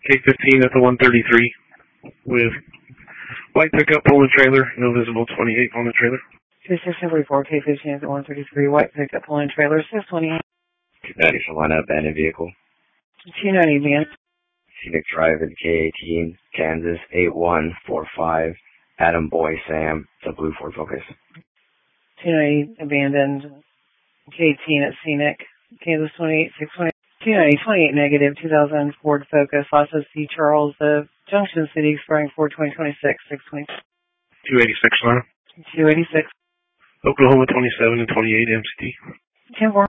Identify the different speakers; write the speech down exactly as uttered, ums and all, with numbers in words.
Speaker 1: K fifteen at the one thirty-three with white pickup pulling trailer, no visible twenty-eight on the trailer.
Speaker 2: two six seven four K fifteen at the one thirty-three, white pickup pulling trailer, six twenty-eight.
Speaker 3: two ninety Salina, abandoned vehicle.
Speaker 2: two ninety van.
Speaker 3: Scenic Drive in K eighteen, Kansas, eight one four five, Adam Boy Sam, it's a blue Ford Focus.
Speaker 2: two ninety abandoned, K eighteen at Scenic, Kansas twenty-eight six twenty. two ninety twenty-eight negative, two thousand Ford Focus, also C. Charles of Junction City, expiring four twenty twenty-six, six twenty.
Speaker 1: two eighty-six Salina.
Speaker 2: two eighty-six.
Speaker 1: Oklahoma twenty-seven and twenty-eight M C D.
Speaker 2: ten four.